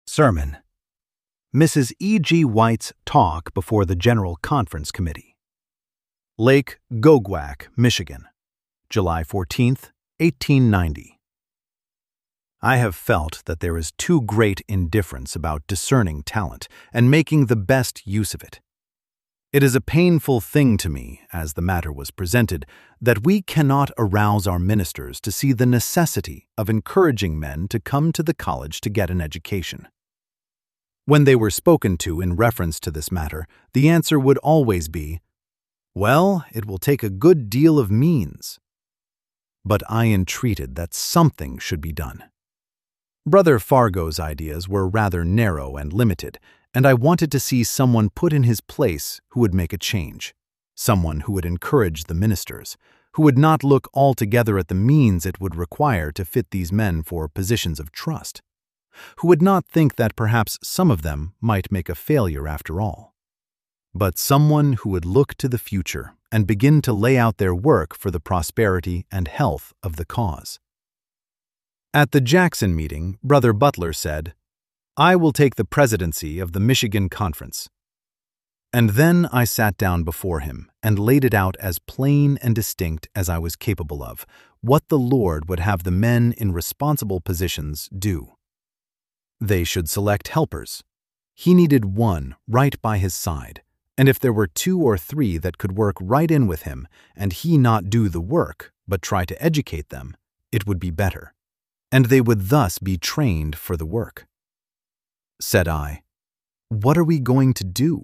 Sermon: Mrs. E. G. White's talk before the General Conference Committee. Lake Gogwak, Michigan, July 14, 1890. I have felt that there is too great indifference about discerning talent and making the best use of it. It is a painful thing to me, as the matter was presented, that we cannot arouse our ministers to see the necessity of encouraging men to come to the college to get an education. When they were spoken to in reference to this matter, the answer would always be, "Well, it will take a good deal of means." But I entreated that something should be done. Brother Fargo's ideas were rather narrow and limited, and I wanted to see someone put in his place who would make a change, someone who would encourage the ministers, who would not look altogether at the means it would require to fit these men for positions of trust, who would not think that perhaps some of them might make a failure after all, but someone who would look to the future and begin to lay out their work for the prosperity and health of the cause. At the Jackson meeting, Brother Butler said, "I will take the presidency of the Michigan Conference." And then I sat down before him and laid it out as plain and distinct as I was capable of, what the Lord would have the men in responsible positions do. They should select helpers. He needed one right by his side, and if there were 2 or 3 that could work right in with him, and he not do the work, but try to educate them, it would be better, and they would thus be trained for the work. Said I, "What are we going to do?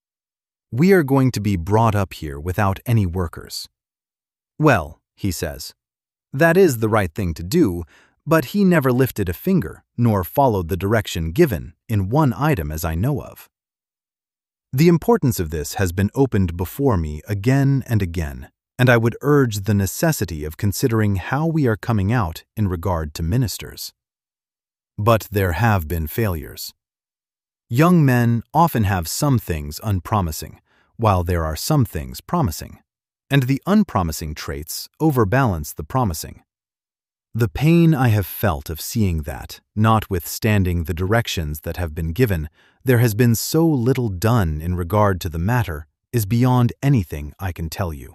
We are going to be brought up here without any workers." "Well," he says, "that is the right thing to do, but he never lifted a finger, nor followed the direction given in one item as I know of." The importance of this has been opened before me again and again, and I would urge the necessity of considering how we are coming out in regard to ministers. But there have been failures. Young men often have some things unpromising, while there are some things promising, and the unpromising traits overbalance the promising. The pain I have felt of seeing that, notwithstanding the directions that have been given, there has been so little done in regard to the matter, is beyond anything I can tell you.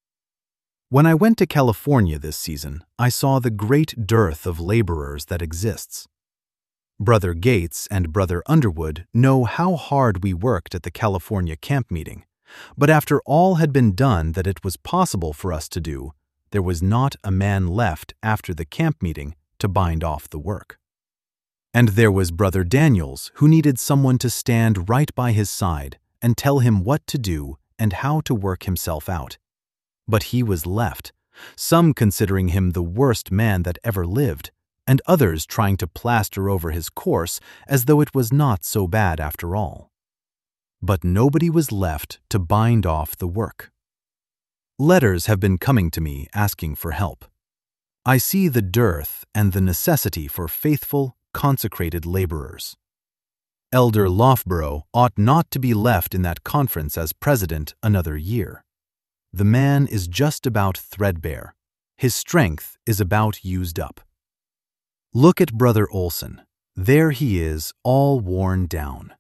When I went to California this season, I saw the great dearth of laborers that exists. Brother Gates and Brother Underwood know how hard we worked at the California camp meeting, but after all had been done that it was possible for us to do, there was not a man left after the camp meeting to bind off the work. And there was Brother Daniels, who needed someone to stand right by his side and tell him what to do and how to work himself out. But he was left, some considering him the worst man that ever lived, and others trying to plaster over his course as though it was not so bad after all. But nobody was left to bind off the work. Letters have been coming to me asking for help. I see the dearth and the necessity for faithful, consecrated laborers. Elder Loughborough ought not to be left in that conference as president another year. The man is just about threadbare. His strength is about used up. Look at Brother Olson. There he is, all worn down.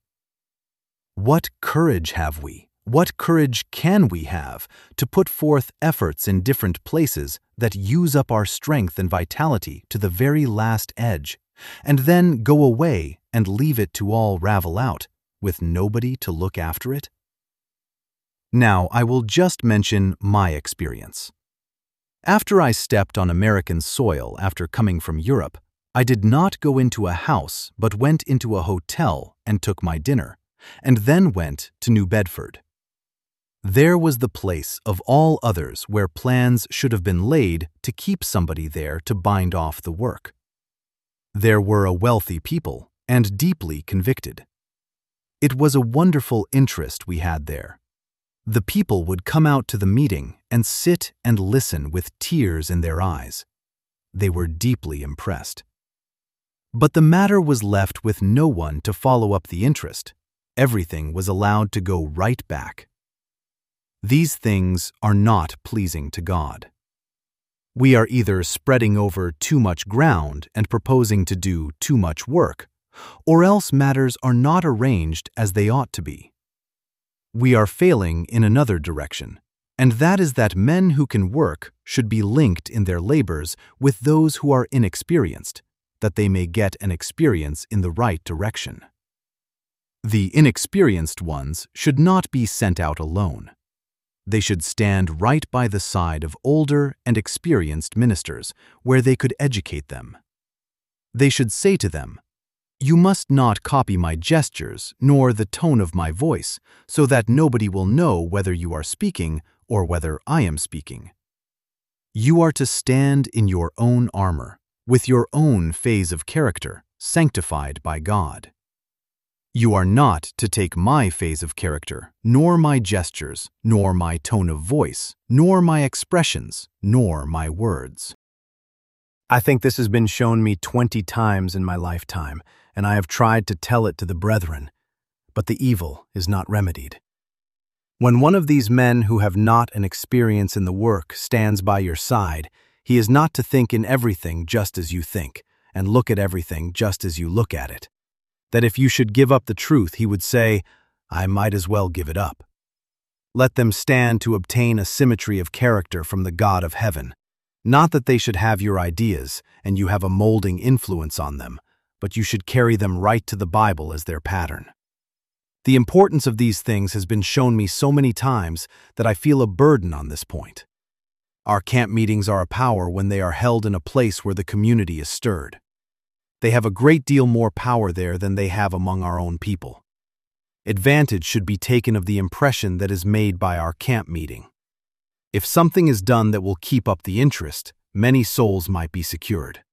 What courage have we? What courage can we have to put forth efforts in different places that use up our strength and vitality to the very last edge, and then go away and leave it to all ravel out, with nobody to look after it? Now I will just mention my experience. After I stepped on American soil after coming from Europe, I did not go into a house but went into a hotel and took my dinner, and then went to New Bedford. There was the place of all others where plans should have been laid to keep somebody there to bind off the work. There were a wealthy people and deeply convicted. It was a wonderful interest we had there. The people would come out to the meeting and sit and listen with tears in their eyes. They were deeply impressed. But the matter was left with no one to follow up the interest. Everything was allowed to go right back. These things are not pleasing to God. We are either spreading over too much ground and proposing to do too much work, or else matters are not arranged as they ought to be. We are failing in another direction, and that is that men who can work should be linked in their labors with those who are inexperienced, that they may get an experience in the right direction. The inexperienced ones should not be sent out alone. They should stand right by the side of older and experienced ministers, where they could educate them. They should say to them, "You must not copy my gestures nor the tone of my voice, so that nobody will know whether you are speaking or whether I am speaking. You are to stand in your own armor, with your own phase of character, sanctified by God. You are not to take my phase of character, nor my gestures, nor my tone of voice, nor my expressions, nor my words." I think this has been shown me 20 times in my lifetime, and I have tried to tell it to the brethren, but the evil is not remedied. When one of these men who have not an experience in the work stands by your side, he is not to think in everything just as you think, and look at everything just as you look at it. That if you should give up the truth, he would say, "I might as well give it up." Let them stand to obtain a symmetry of character from the God of heaven. Not that they should have your ideas, and you have a molding influence on them, but you should carry them right to the Bible as their pattern. The importance of these things has been shown me so many times that I feel a burden on this point. Our camp meetings are a power when they are held in a place where the community is stirred. They have a great deal more power there than they have among our own people. Advantage should be taken of the impression that is made by our camp meeting. If something is done that will keep up the interest, many souls might be secured.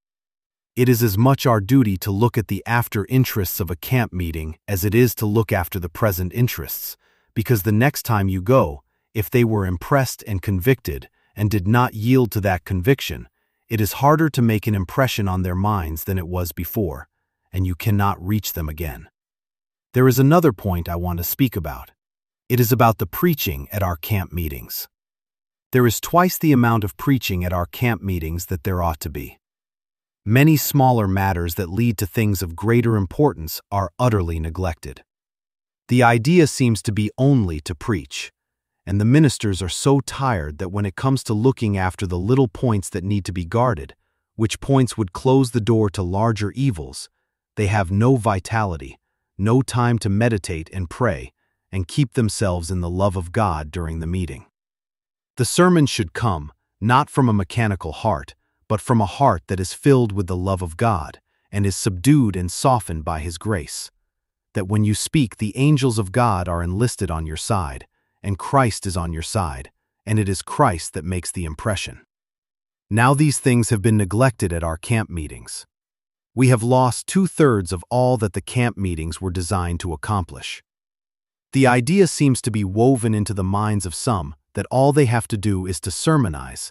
It is as much our duty to look at the after interests of a camp meeting as it is to look after the present interests, because the next time you go, if they were impressed and convicted and did not yield to that conviction, it is harder to make an impression on their minds than it was before, and you cannot reach them again. There is another point I want to speak about. It is about the preaching at our camp meetings. There is twice the amount of preaching at our camp meetings that there ought to be. Many smaller matters that lead to things of greater importance are utterly neglected. The idea seems to be only to preach, and the ministers are so tired that when it comes to looking after the little points that need to be guarded, which points would close the door to larger evils, they have no vitality, no time to meditate and pray, and keep themselves in the love of God during the meeting. The sermon should come, not from a mechanical heart, but from a heart that is filled with the love of God and is subdued and softened by His grace. That when you speak, the angels of God are enlisted on your side, and Christ is on your side, and it is Christ that makes the impression. Now these things have been neglected at our camp meetings. We have lost 2/3 of all that the camp meetings were designed to accomplish. The idea seems to be woven into the minds of some that all they have to do is to sermonize.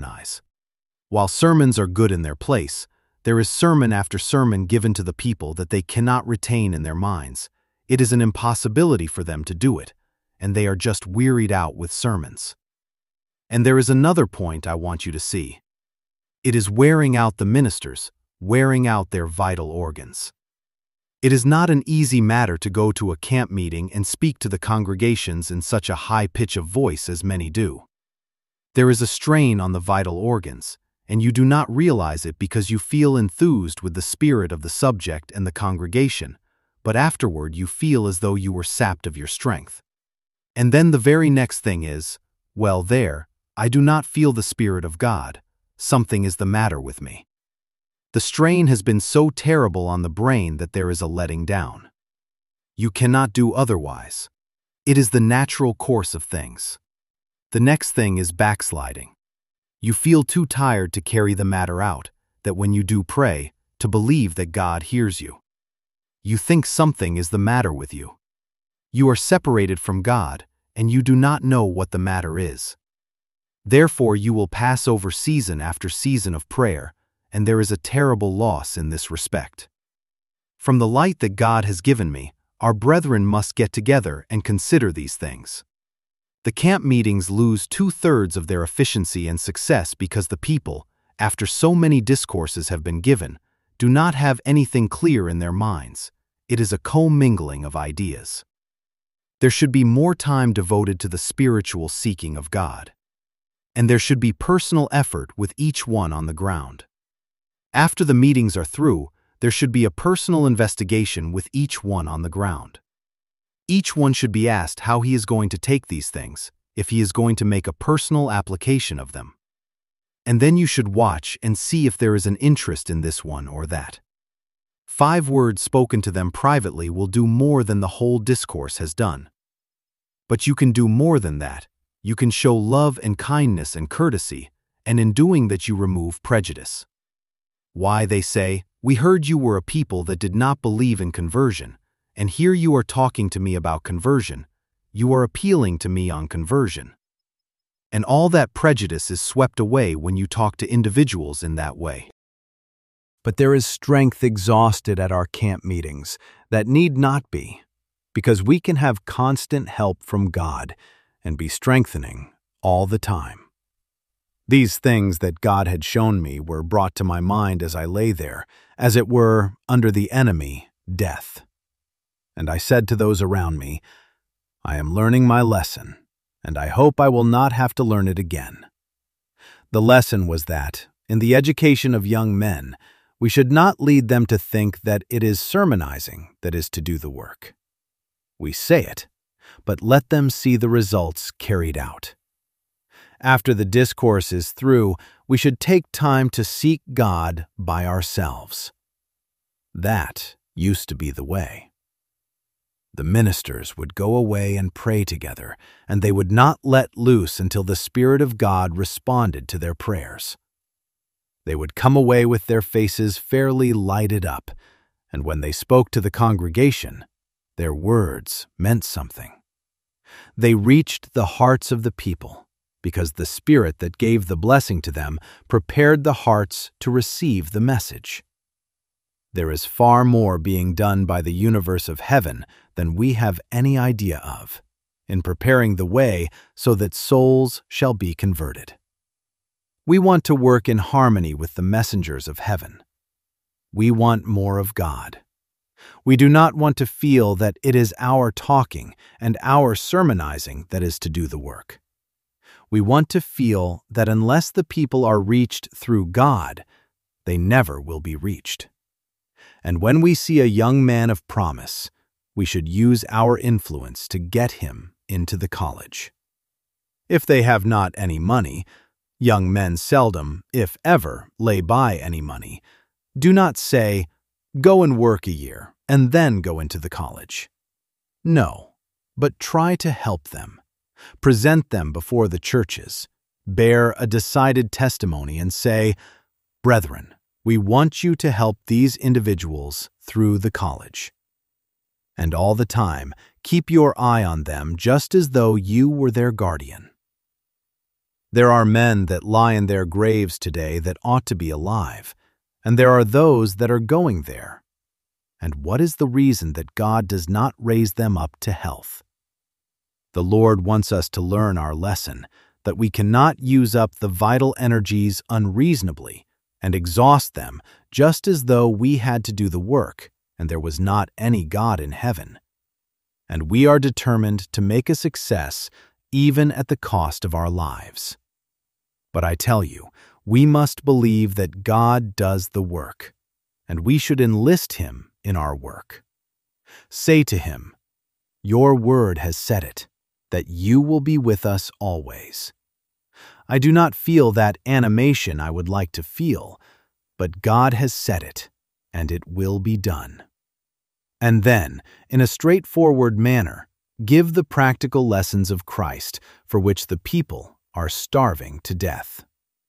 While sermons are good in their place, there is sermon after sermon given to the people that they cannot retain in their minds. It is an impossibility for them to do it, and they are just wearied out with sermons. And there is another point I want you to see. It is wearing out the ministers, wearing out their vital organs. It is not an easy matter to go to a camp meeting and speak to the congregations in such a high pitch of voice as many do. There is a strain on the vital organs, and you do not realize it because you feel enthused with the spirit of the subject and the congregation, but afterward you feel as though you were sapped of your strength. And then the very next thing is, well, I do not feel the Spirit of God. Something is the matter with me. The strain has been so terrible on the brain that there is a letting down. You cannot do otherwise. It is the natural course of things. The next thing is backsliding. You feel too tired to carry the matter out, that when you do pray, to believe that God hears you. You think something is the matter with you. You are separated from God, and you do not know what the matter is. Therefore you will pass over season after season of prayer, and there is a terrible loss in this respect. From the light that God has given me, our brethren must get together and consider these things. The camp meetings lose 2/3 of their efficiency and success because the people, after so many discourses have been given, do not have anything clear in their minds. It is a commingling of ideas. There should be more time devoted to the spiritual seeking of God. And there should be personal effort with each one on the ground. After the meetings are through, there should be a personal investigation with each one on the ground. Each one should be asked how he is going to take these things, if he is going to make a personal application of them. And then you should watch and see if there is an interest in this one or that. 5 words spoken to them privately will do more than the whole discourse has done. But you can do more than that. You can show love and kindness and courtesy, and in doing that you remove prejudice. Why, they say, we heard you were a people that did not believe in conversion, and here you are talking to me about conversion. You are appealing to me on conversion. And all that prejudice is swept away when you talk to individuals in that way. But there is strength exhausted at our camp meetings that need not be, because we can have constant help from God and be strengthening all the time. These things that God had shown me were brought to my mind as I lay there, as it were, under the enemy, death. And I said to those around me, I am learning my lesson, and I hope I will not have to learn it again. The lesson was that, in the education of young men, we should not lead them to think that it is sermonizing that is to do the work. We say it, but let them see the results carried out. After the discourse is through, we should take time to seek God by ourselves. That used to be the way. The ministers would go away and pray together, and they would not let loose until the Spirit of God responded to their prayers. They would come away with their faces fairly lighted up, and when they spoke to the congregation, their words meant something. They reached the hearts of the people, because the Spirit that gave the blessing to them prepared the hearts to receive the message. There is far more being done by the universe of heaven than we have any idea of, in preparing the way so that souls shall be converted. We want to work in harmony with the messengers of heaven. We want more of God. We do not want to feel that it is our talking and our sermonizing that is to do the work. We want to feel that unless the people are reached through God, they never will be reached. And when we see a young man of promise, we should use our influence to get him into the college. If they have not any money, young men seldom, if ever, lay by any money. Do not say, go and work a year and then go into the college. No, but try to help them. Present them before the churches. Bear a decided testimony and say, Brethren, we want you to help these individuals through the college. And all the time, keep your eye on them just as though you were their guardian. There are men that lie in their graves today that ought to be alive, and there are those that are going there. And what is the reason that God does not raise them up to health? The Lord wants us to learn our lesson, that we cannot use up the vital energies unreasonably and exhaust them just as though we had to do the work and there was not any God in heaven. And we are determined to make a success even at the cost of our lives. But I tell you, we must believe that God does the work, and we should enlist Him in our work. Say to Him, Your word has said it, that you will be with us always. I do not feel that animation I would like to feel, but God has said it, and it will be done. And then, in a straightforward manner, give the practical lessons of Christ for which the people are starving to death.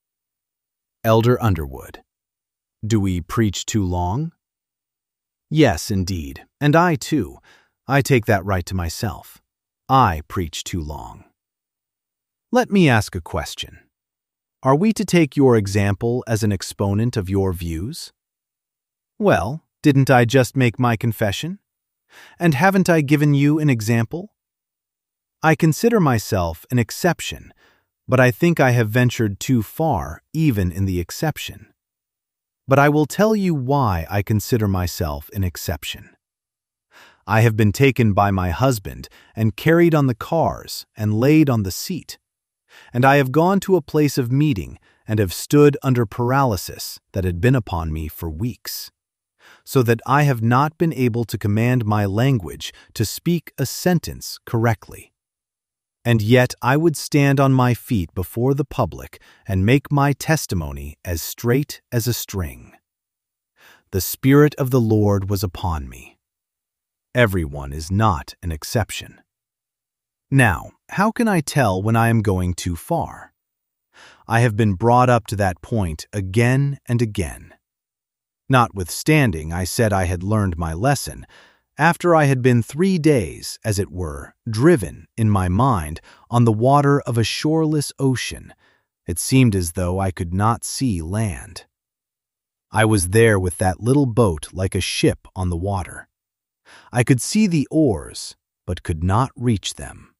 Elder Underwood. Do we preach too long? Yes, indeed, and I too. I take that right to myself. I preach too long. Let me ask a question. Are we to take your example as an exponent of your views? Well, didn't I just make my confession? And haven't I given you an example? I consider myself an exception, but I think I have ventured too far even in the exception. But I will tell you why I consider myself an exception. I have been taken by my husband and carried on the cars and laid on the seat. And I have gone to a place of meeting and have stood under paralysis that had been upon me for weeks, so that I have not been able to command my language to speak a sentence correctly. And yet I would stand on my feet before the public and make my testimony as straight as a string. The Spirit of the Lord was upon me. Everyone is not an exception. Now, how can I tell when I am going too far? I have been brought up to that point again and again. Notwithstanding, I said I had learned my lesson, after I had been 3 days, as it were, driven, in my mind, on the water of a shoreless ocean, it seemed as though I could not see land. I was there with that little boat like a ship on the water. I could see the oars, but could not reach them.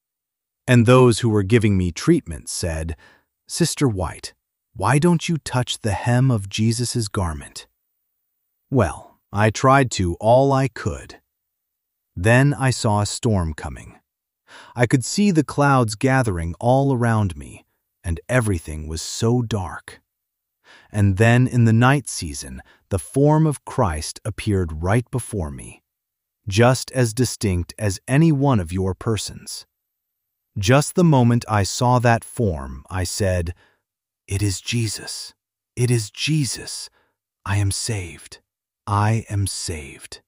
And those who were giving me treatment said, "Sister White, why don't you touch the hem of Jesus' garment?" Well, I tried to all I could. Then I saw a storm coming. I could see the clouds gathering all around me, and everything was so dark. And then in the night season, the form of Christ appeared right before me, just as distinct as any one of your persons. Just the moment I saw that form, I said, "It is Jesus. It is Jesus. I am saved. I am saved."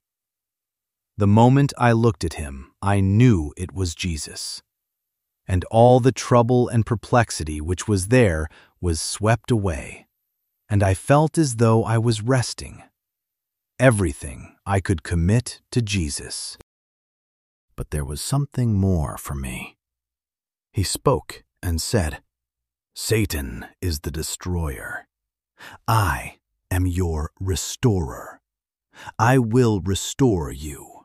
The moment I looked at him, I knew it was Jesus. And all the trouble and perplexity which was there was swept away, and I felt as though I was resting. Everything I could commit to Jesus. But there was something more for me. He spoke and said, "Satan is the destroyer. I am your restorer. I will restore you."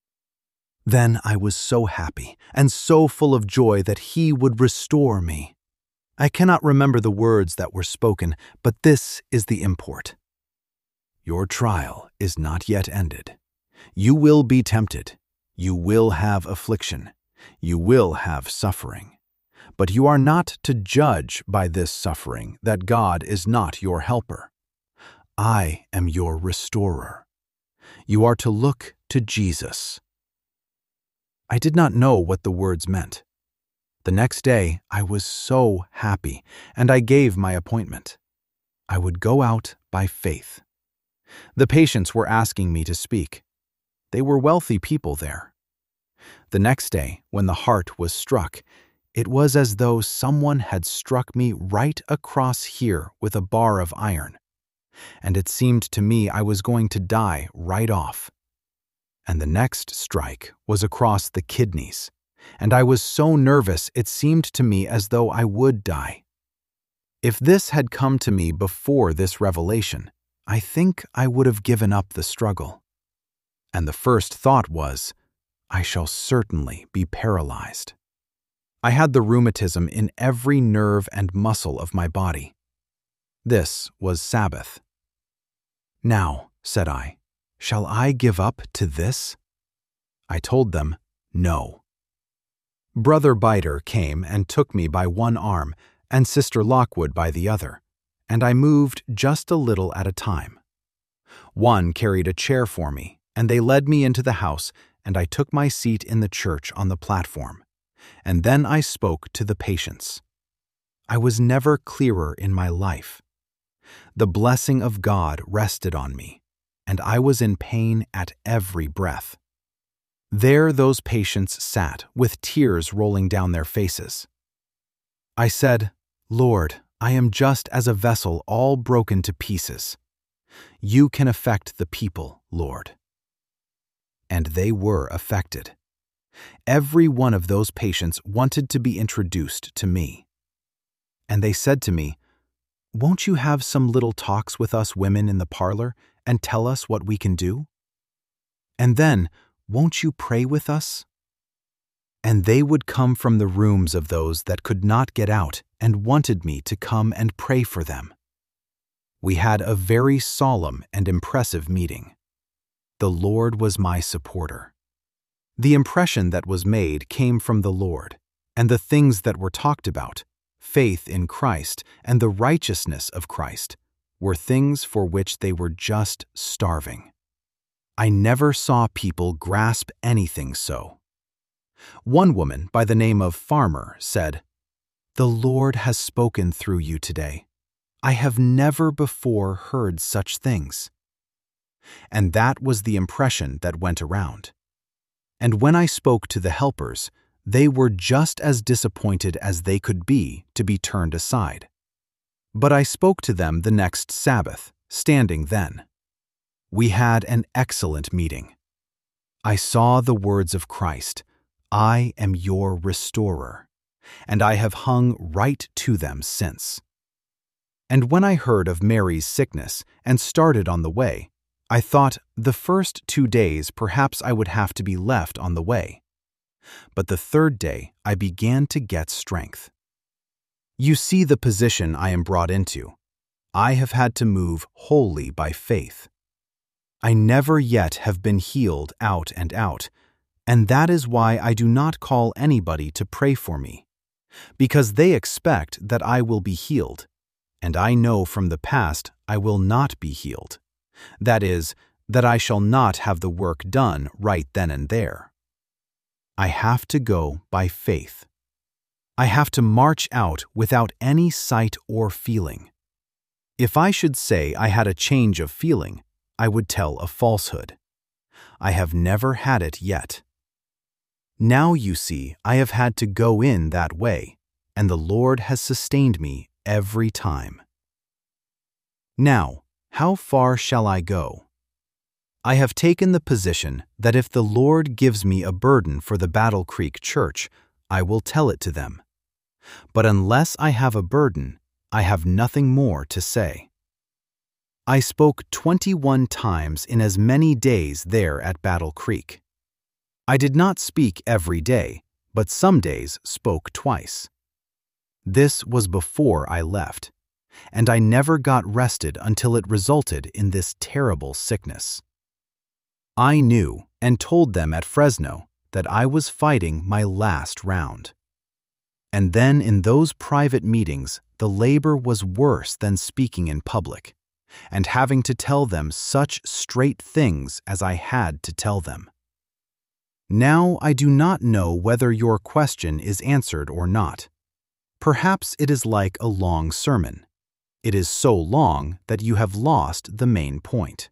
Then I was so happy and so full of joy that he would restore me. I cannot remember the words that were spoken, but this is the import. "Your trial is not yet ended. You will be tempted. You will have affliction. You will have suffering. But you are not to judge by this suffering that God is not your helper. I am your restorer. You are to look to Jesus." I did not know what the words meant. The next day I was so happy, and I gave my appointment. I would go out by faith. The patients were asking me to speak. They were wealthy people there. The next day, when the heart was struck, it was as though someone had struck me right across here with a bar of iron, and it seemed to me I was going to die right off. And the next strike was across the kidneys, and I was so nervous it seemed to me as though I would die. If this had come to me before this revelation, I think I would have given up the struggle. And the first thought was, I shall certainly be paralyzed. I had the rheumatism in every nerve and muscle of my body. This was Sabbath. "Now," said I, "shall I give up to this?" I told them, no. Brother Biter came and took me by one arm and Sister Lockwood by the other, and I moved just a little at a time. One carried a chair for me, and they led me into the house, and I took my seat in the church on the platform, and then I spoke to the patients. I was never clearer in my life. The blessing of God rested on me, and I was in pain at every breath. There those patients sat with tears rolling down their faces. I said, "Lord, I am just as a vessel all broken to pieces. You can affect the people, Lord." And they were affected. Every one of those patients wanted to be introduced to me. And they said to me, "Won't you have some little talks with us women in the parlor and tell us what we can do? And then, won't you pray with us?" And they would come from the rooms of those that could not get out and wanted me to come and pray for them. We had a very solemn and impressive meeting. The Lord was my supporter. The impression that was made came from the Lord, and the things that were talked about, faith in Christ and the righteousness of Christ, were things for which they were just starving. I never saw people grasp anything so. One woman by the name of Farmer said, "The Lord has spoken through you today. I have never before heard such things." And that was the impression that went around. And when I spoke to the helpers, they were just as disappointed as they could be to be turned aside. But I spoke to them the next Sabbath, standing then. We had an excellent meeting. I saw the words of Christ, "I am your restorer," and I have hung right to them since. And when I heard of Mary's sickness and started on the way, I thought the first 2 days perhaps I would have to be left on the way. But the third day I began to get strength. You see the position I am brought into. I have had to move wholly by faith. I never yet have been healed out and out, and that is why I do not call anybody to pray for me, because they expect that I will be healed, and I know from the past I will not be healed. That is, that I shall not have the work done right then and there. I have to go by faith. I have to march out without any sight or feeling. If I should say I had a change of feeling, I would tell a falsehood. I have never had it yet. Now you see, I have had to go in that way, and the Lord has sustained me every time. Now, how far shall I go? I have taken the position that if the Lord gives me a burden for the Battle Creek Church, I will tell it to them. But unless I have a burden, I have nothing more to say. I spoke 21 times in as many days there at Battle Creek. I did not speak every day, but some days spoke twice. This was before I left, and I never got rested until it resulted in this terrible sickness. I knew and told them at Fresno that I was fighting my last round. And then in those private meetings, the labor was worse than speaking in public, and having to tell them such straight things as I had to tell them. Now I do not know whether your question is answered or not. Perhaps it is like a long sermon. It is so long that you have lost the main point.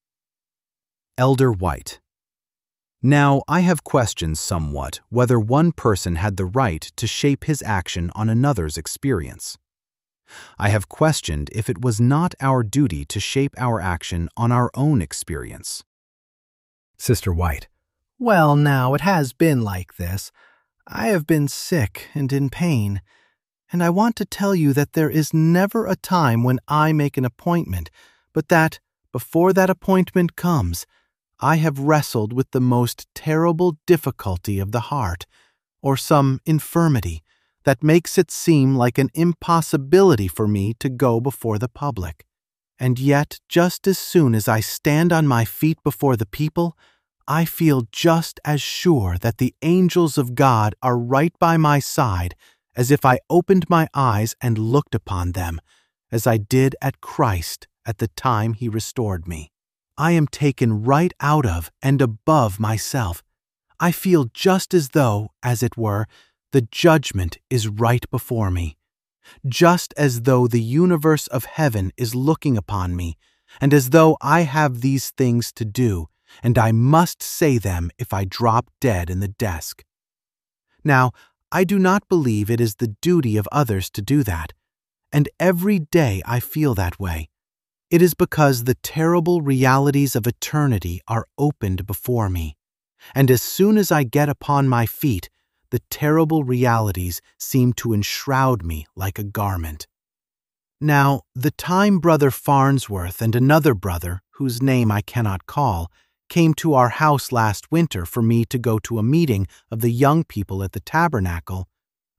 Elder White. Now I have questioned somewhat whether one person had the right to shape his action on another's experience. I have questioned if it was not our duty to shape our action on our own experience. Sister White. Well, now, it has been like this. I have been sick and in pain, and I want to tell you that there is never a time when I make an appointment, but that, before that appointment comes, I have wrestled with the most terrible difficulty of the heart, or some infirmity, that makes it seem like an impossibility for me to go before the public. And yet, just as soon as I stand on my feet before the people, I feel just as sure that the angels of God are right by my side as if I opened my eyes and looked upon them, as I did at Christ at the time He restored me. I am taken right out of and above myself. I feel just as though, as it were, the judgment is right before me, just as though the universe of heaven is looking upon me, and as though I have these things to do, and I must say them if I drop dead in the desk. Now, I do not believe it is the duty of others to do that, and every day I feel that way. It is because the terrible realities of eternity are opened before me, and as soon as I get upon my feet, the terrible realities seem to enshroud me like a garment. Now, the time Brother Farnsworth and another brother, whose name I cannot call, came to our house last winter for me to go to a meeting of the young people at the tabernacle,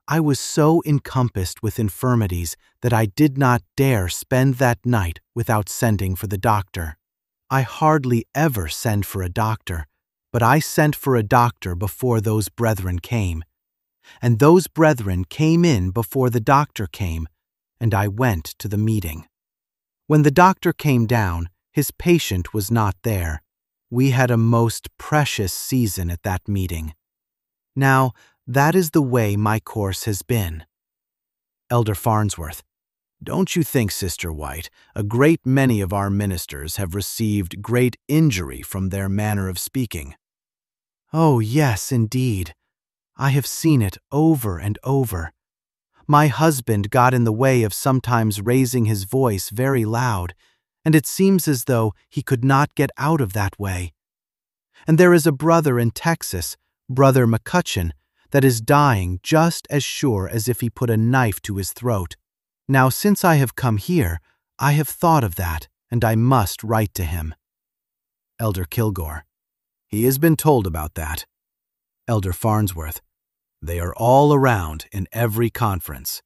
I was so encompassed with infirmities that I did not dare spend that night without sending for the doctor. I hardly ever send for a doctor, but I sent for a doctor before those brethren came. And those brethren came in before the doctor came, and I went to the meeting. When the doctor came down, his patient was not there. We had a most precious season at that meeting. Now, that is the way my course has been. Elder Farnsworth: Don't you think, Sister White, a great many of our ministers have received great injury from their manner of speaking? Oh, yes, indeed. I have seen it over and over. My husband got in the way of sometimes raising his voice very loud, and it seems as though he could not get out of that way. And there is a brother in Texas, Brother McCutcheon, that is dying just as sure as if he put a knife to his throat. Now, since I have come here, I have thought of that, and I must write to him. Elder Kilgore: He has been told about that. Elder Farnsworth: They are all around in every conference.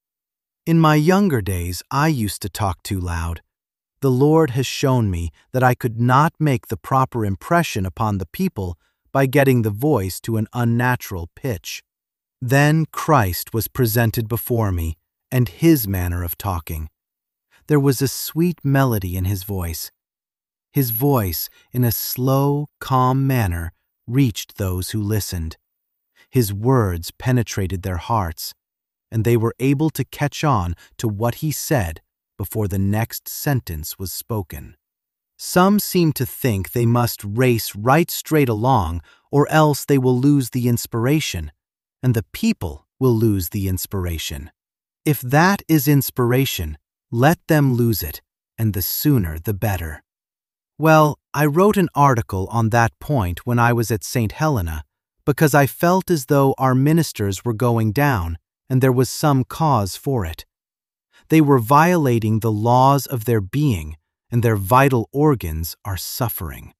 In my younger days, I used to talk too loud. The Lord has shown me that I could not make the proper impression upon the people by getting the voice to an unnatural pitch. Then Christ was presented before me, and his manner of talking. There was a sweet melody in his voice. His voice, in a slow, calm manner, reached those who listened. His words penetrated their hearts, and they were able to catch on to what he said before the next sentence was spoken. Some seem to think they must race right straight along, or else they will lose the inspiration, and the people will lose the inspiration. If that is inspiration, let them lose it, and the sooner the better. Well, I wrote an article on that point when I was at St. Helena, because I felt as though our ministers were going down, and there was some cause for it. They were violating the laws of their being, and their vital organs are suffering.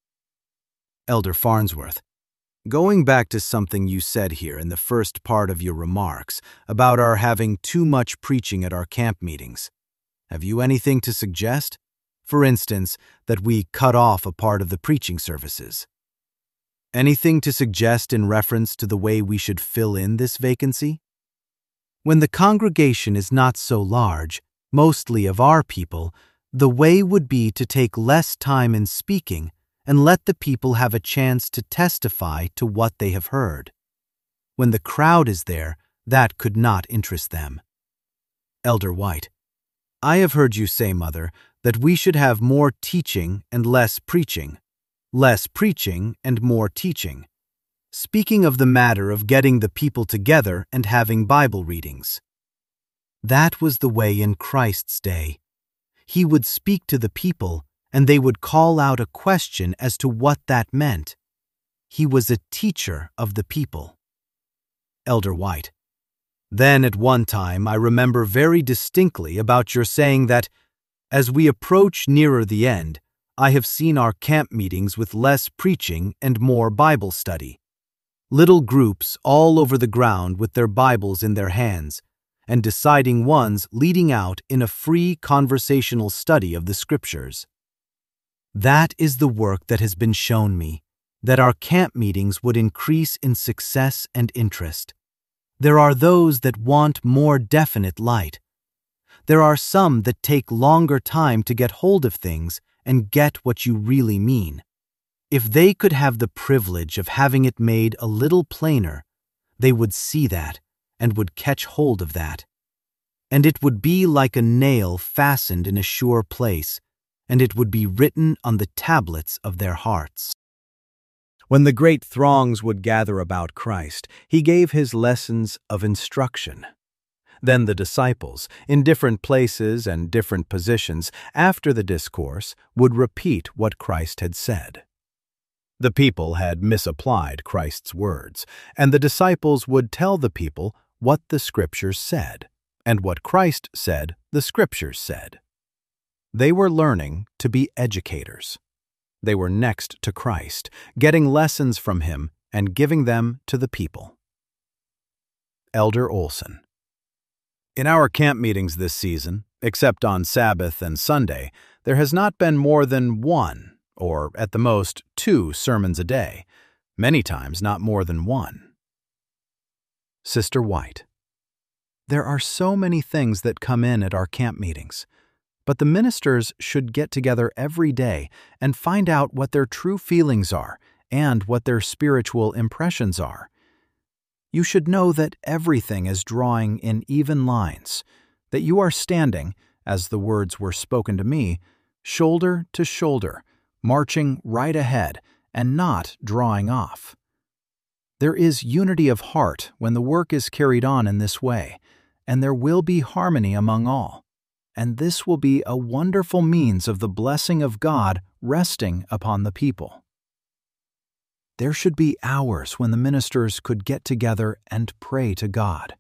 Elder Farnsworth: Going back to something you said here in the first part of your remarks about our having too much preaching at our camp meetings, have you anything to suggest? For instance, that we cut off a part of the preaching services. Anything to suggest in reference to the way we should fill in this vacancy? When the congregation is not so large, mostly of our people, the way would be to take less time in speaking and let the people have a chance to testify to what they have heard. When the crowd is there, that could not interest them. Elder White: I have heard you say, Mother, that we should have more teaching and less preaching and more teaching. Speaking of the matter of getting the people together and having Bible readings. That was the way in Christ's day. He would speak to the people, and they would call out a question as to what that meant. He was a teacher of the people. Elder White: Then at one time I remember very distinctly about your saying that, as we approach nearer the end, I have seen our camp meetings with less preaching and more Bible study. Little groups all over the ground with their Bibles in their hands, and deciding ones leading out in a free conversational study of the Scriptures. That is the work that has been shown me, that our camp meetings would increase in success and interest. There are those that want more definite light. There are some that take longer time to get hold of things and get what you really mean. If they could have the privilege of having it made a little plainer, they would see that and would catch hold of that. And it would be like a nail fastened in a sure place, and it would be written on the tablets of their hearts. When the great throngs would gather about Christ, he gave his lessons of instruction. Then the disciples, in different places and different positions, after the discourse, would repeat what Christ had said. The people had misapplied Christ's words, and the disciples would tell the people what the Scriptures said, and what Christ said the Scriptures said. They were learning to be educators. They were next to Christ, getting lessons from him and giving them to the people. Elder Olson. In our camp meetings this season, except on Sabbath and Sunday, there has not been more than one, or at the most 2 sermons a day, many times not more than 1. Sister White. There are so many things that come in at our camp meetings, but the ministers should get together every day and find out what their true feelings are and what their spiritual impressions are. You should know that everything is drawing in even lines, that you are standing, as the words were spoken to me, shoulder to shoulder, marching right ahead and not drawing off. There is unity of heart when the work is carried on in this way, and there will be harmony among all, and this will be a wonderful means of the blessing of God resting upon the people. There should be hours when the ministers could get together and pray to God.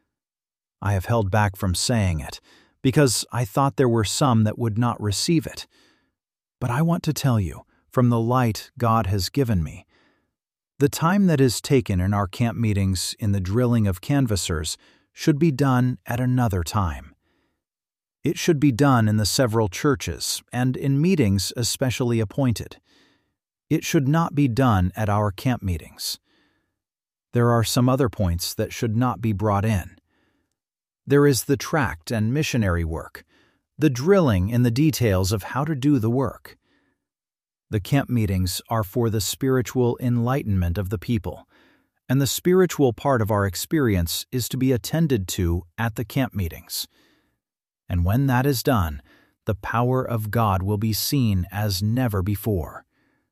I have held back from saying it because I thought there were some that would not receive it. But I want to tell you, from the light God has given me, the time that is taken in our camp meetings in the drilling of canvassers should be done at another time. It should be done in the several churches and in meetings especially appointed. It should not be done at our camp meetings. There are some other points that should not be brought in. There is the tract and missionary work, the drilling in the details of how to do the work. The camp meetings are for the spiritual enlightenment of the people, and the spiritual part of our experience is to be attended to at the camp meetings. And when that is done, the power of God will be seen as never before.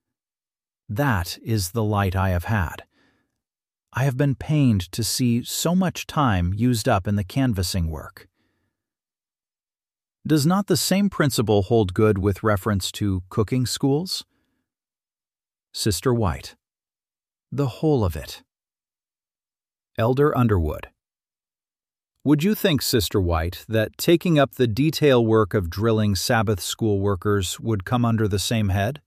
That is the light I have had. I have been pained to see so much time used up in the canvassing work. Does not the same principle hold good with reference to cooking schools? Sister White. The whole of it. Elder Underwood. Would you think, Sister White, that taking up the detail work of drilling Sabbath school workers would come under the same head?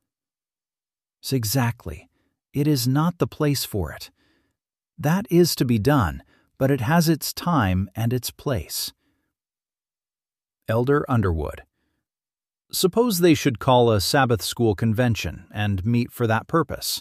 Exactly. It is not the place for it. That is to be done, but it has its time and its place. Elder Underwood. Suppose they should call a Sabbath school convention and meet for that purpose.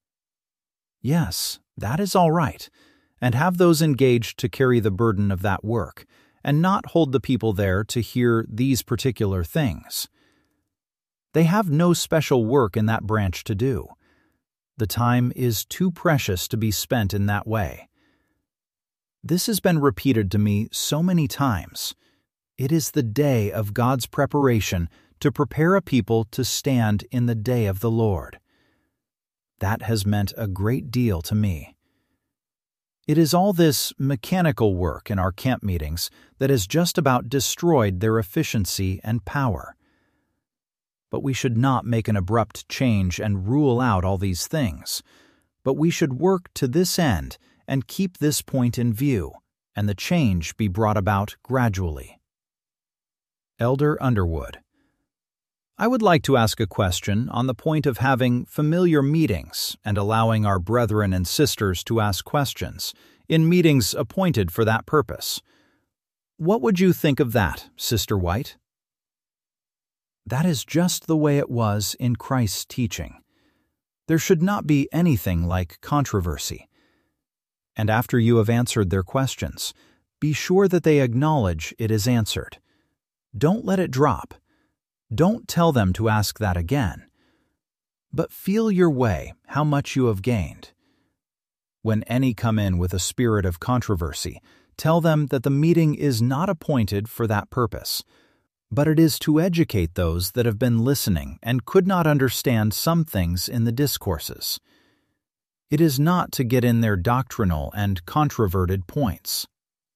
Yes, that is all right, and have those engaged to carry the burden of that work, and not hold the people there to hear these particular things. They have no special work in that branch to do. The time is too precious to be spent in that way. This has been repeated to me so many times. It is the day of God's preparation to prepare a people to stand in the day of the Lord. That has meant a great deal to me. It is all this mechanical work in our camp meetings that has just about destroyed their efficiency and power. But we should not make an abrupt change and rule out all these things, but we should work to this end and keep this point in view, and the change be brought about gradually. Elder Underwood. I would like to ask a question on the point of having familiar meetings and allowing our brethren and sisters to ask questions in meetings appointed for that purpose. What would you think of that, Sister White? That is just the way it was in Christ's teaching. There should not be anything like controversy. And after you have answered their questions, be sure that they acknowledge it is answered. Don't let it drop. Don't tell them to ask that again. But feel your way how much you have gained. When any come in with a spirit of controversy, tell them that the meeting is not appointed for that purpose, but it is to educate those that have been listening and could not understand some things in the discourses. It is not to get in their doctrinal and controverted points.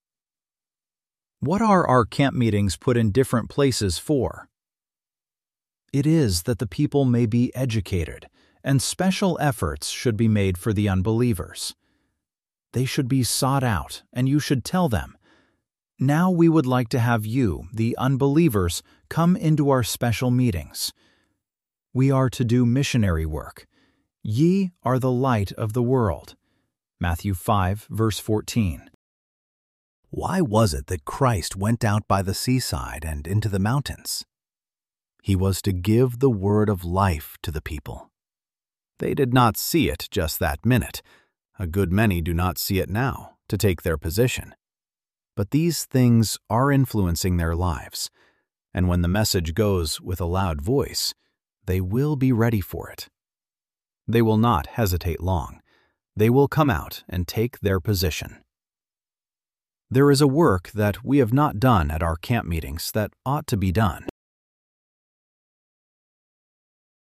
What are our camp meetings put in different places for? It is that the people may be educated, and special efforts should be made for the unbelievers. They should be sought out, and you should tell them, "Now we would like to have you, the unbelievers, come into our special meetings. We are to do missionary work. Ye are the light of the world. Matthew 5, verse 14. Why was it that Christ went out by the seaside and into the mountains? He was to give the word of life to the people. They did not see it just that minute. A good many do not see it now, to take their position. But these things are influencing their lives, and when the message goes with a loud voice, they will be ready for it. They will not hesitate long. They will come out and take their position. There is a work that we have not done at our camp meetings that ought to be done.